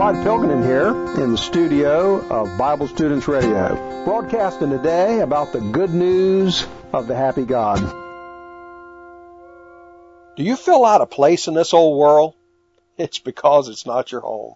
Clyde Pilkington here in the studio of Bible Students Radio, broadcasting today about the good news of the happy God. Do you feel out of place in this old world? It's because it's not your home.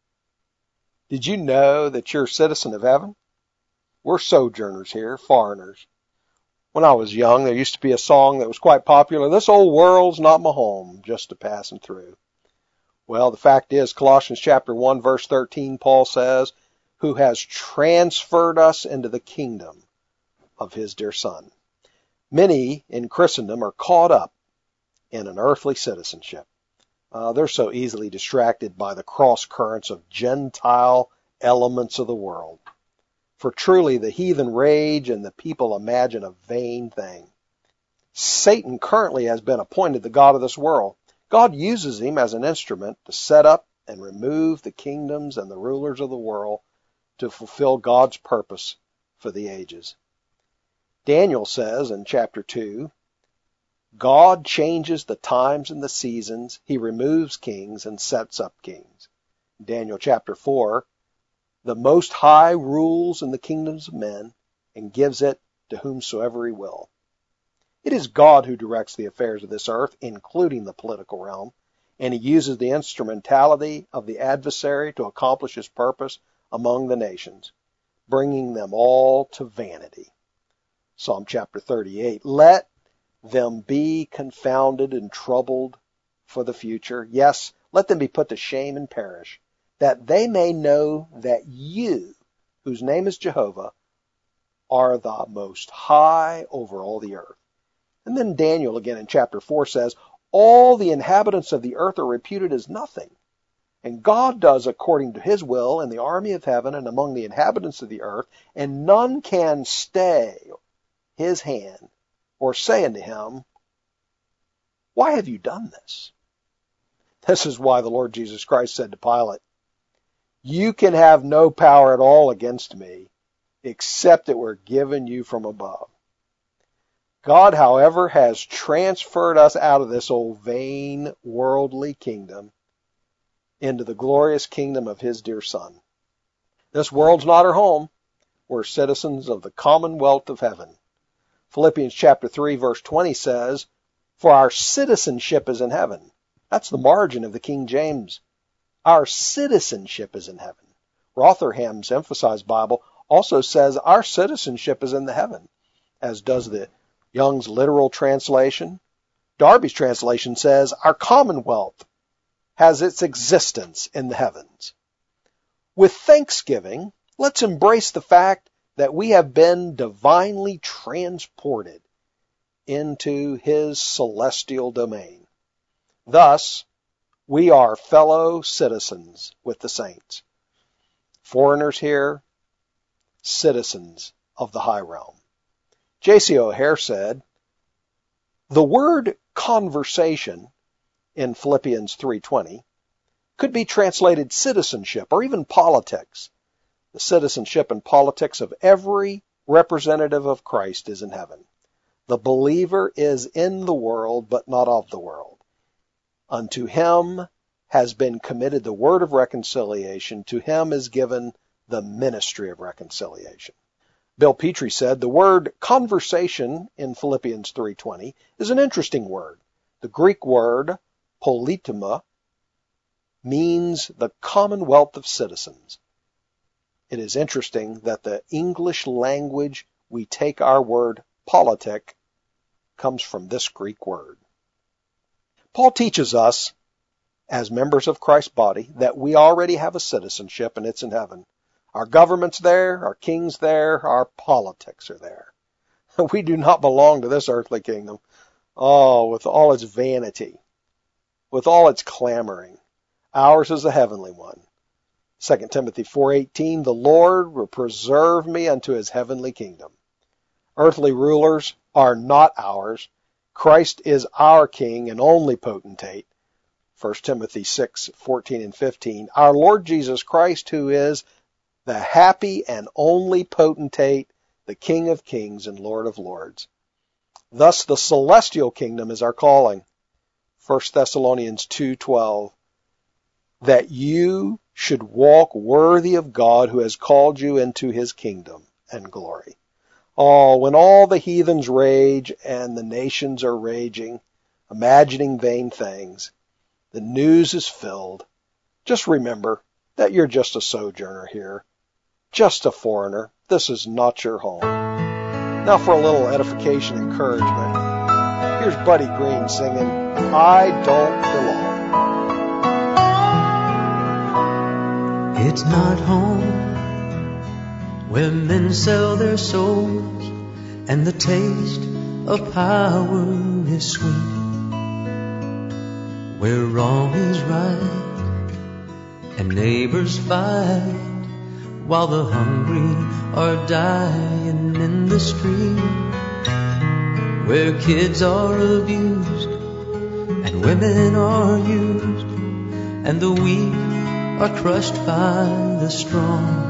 Did you know that you're a citizen of heaven? We're sojourners here, foreigners. When I was young, there used to be a song that was quite popular, "This old world's not my home, just a passing through." Well, the fact is, Colossians chapter 1, verse 13, Paul says, "Who has transferred us into the kingdom of his dear Son." Many in Christendom are caught up in an earthly citizenship. They're so easily distracted by the cross currents of Gentile elements of the world. For truly the heathen rage and the people imagine a vain thing. Satan currently has been appointed the god of this world. God uses him as an instrument to set up and remove the kingdoms and the rulers of the world to fulfill God's purpose for the ages. Daniel says in chapter 2, God changes the times and the seasons. He removes kings and sets up kings. Daniel chapter 4, the Most High rules in the kingdoms of men and gives it to whomsoever he will. It is God who directs the affairs of this earth, including the political realm, and he uses the instrumentality of the adversary to accomplish his purpose among the nations, bringing them all to vanity. Psalm chapter 38, let them be confounded and troubled for the future. Yes, let them be put to shame and perish, that they may know that you, whose name is Jehovah, are the most high over all the earth. And then Daniel again in chapter 4 says, all the inhabitants of the earth are reputed as nothing. And God does according to his will in the army of heaven and among the inhabitants of the earth, and none can stay his hand or say unto him, why have you done this? This is why the Lord Jesus Christ said to Pilate, you can have no power at all against me, except it were given you from above. God, however, has transferred us out of this old vain worldly kingdom into the glorious kingdom of his dear Son. This world's not our home. We're citizens of the commonwealth of heaven. Philippians chapter 3 verse 20 says, for our citizenship is in heaven. That's the margin of the King James. Our citizenship is in heaven. Rotherham's Emphasized Bible also says our citizenship is in the heaven, as does the Young's literal translation. Darby's translation says our commonwealth has its existence in the heavens. With thanksgiving, let's embrace the fact that we have been divinely transported into his celestial domain. Thus, we are fellow citizens with the saints. Foreigners here, citizens of the high realm. J.C. O'Hare said, the word conversation in Philippians 3:20 could be translated citizenship or even politics. The citizenship and politics of every representative of Christ is in heaven. The believer is in the world, but not of the world. Unto him has been committed the word of reconciliation. To him is given the ministry of reconciliation. Bill Petrie said, the word conversation in Philippians 3:20 is an interesting word. The Greek word politema means the commonwealth of citizens. It is interesting that the English language we take our word politic comes from this Greek word. Paul teaches us, as members of Christ's body, that we already have a citizenship and it's in heaven. Our government's there, our king's there, our politics are there. We do not belong to this earthly kingdom. Oh, with all its vanity, with all its clamoring. Ours is a heavenly one. 2 Timothy 4:18, the Lord will preserve me unto his heavenly kingdom. Earthly rulers are not ours. Christ is our king and only potentate. 1 Timothy 6:14 and 15. Our Lord Jesus Christ, who is the happy and only potentate, the King of kings and Lord of lords. Thus the celestial kingdom is our calling. 1 Thessalonians 2:12. That you should walk worthy of God who has called you into his kingdom and glory. Oh, when all the heathens rage and the nations are raging, imagining vain things, the news is filled. Just remember that you're just a sojourner here, just a foreigner. This is not your home. Now for a little edification and encouragement, here's Buddy Green singing, I Don't Belong. It's not home where men sell their souls and the taste of power is sweet, where wrong is right and neighbors fight while the hungry are dying in the street, where kids are abused and women are used and the weak are crushed by the strong.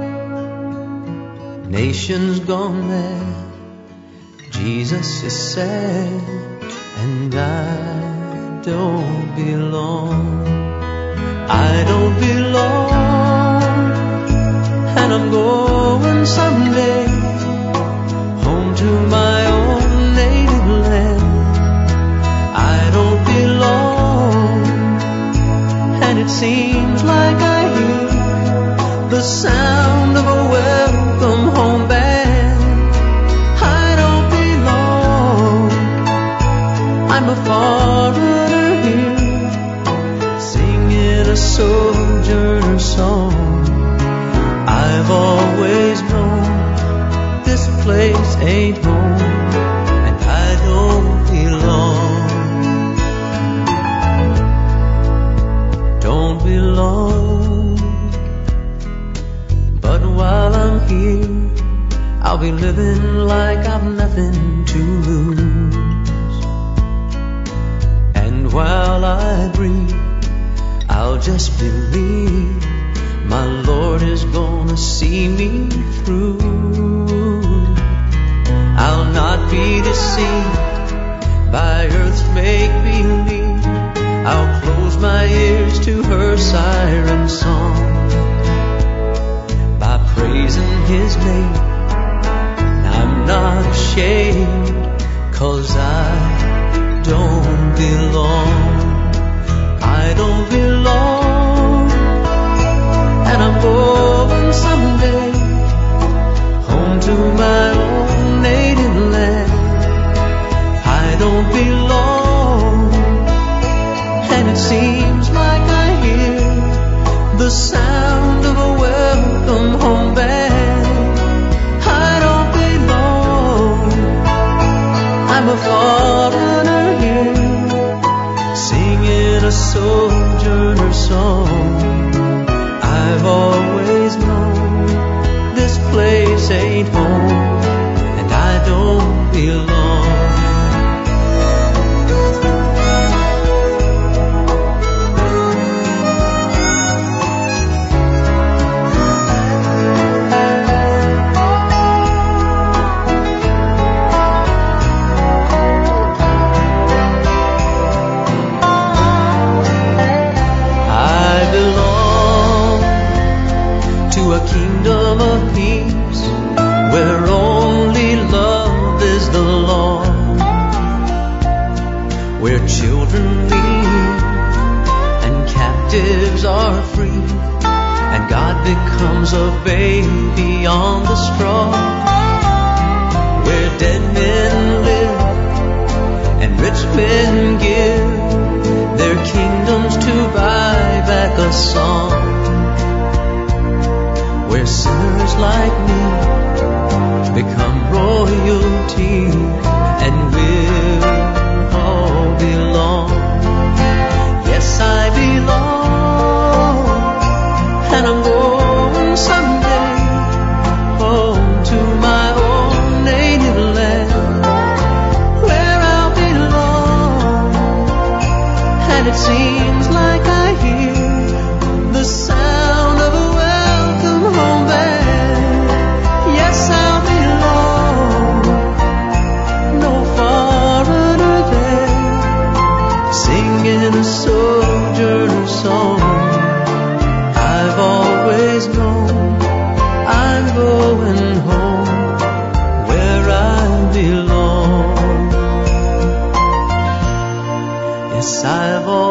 Nations gone mad, Jesus is sad, and I don't belong. I don't belong, and I'm going someday home to my own native land. I don't belong, and it seems like I hear the sound of a welcome home band. I don't belong, I'm a foreigner here, singing a sojourner song. I've always known this place ain't home, and I don't belong. Don't belong. But while I'm here, I'll be living like I've nothing to lose. And while I breathe, I'll just believe my Lord is gonna see me through. I'll not be deceived by earth's make-believe. I'll close my ears to her siren song. By praising his name, I'm not ashamed, 'cause I don't belong. I don't belong, and I'm going someday home to my own native land. I don't belong, and it seems like I hear the sound of a welcome home band. I don't belong, I'm a foreigner here, singing a sojourner song. I've always known this place ain't home, and I don't belong. A kingdom of peace where only love is the law, where children lead and captives are free, and God becomes a baby on the straw, where dead men live and rich men give their kingdoms to buy back a song, where sinners like me become royalty and we'll all belong. Yes, I belong, and I'm going someday home to my own native land, where I'll belong, and it seems like I hear the sound of a home band. Yes, I'll belong, no foreigner there, singing a sojourner song. I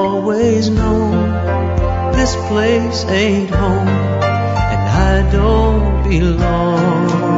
always known this place ain't home and I don't belong.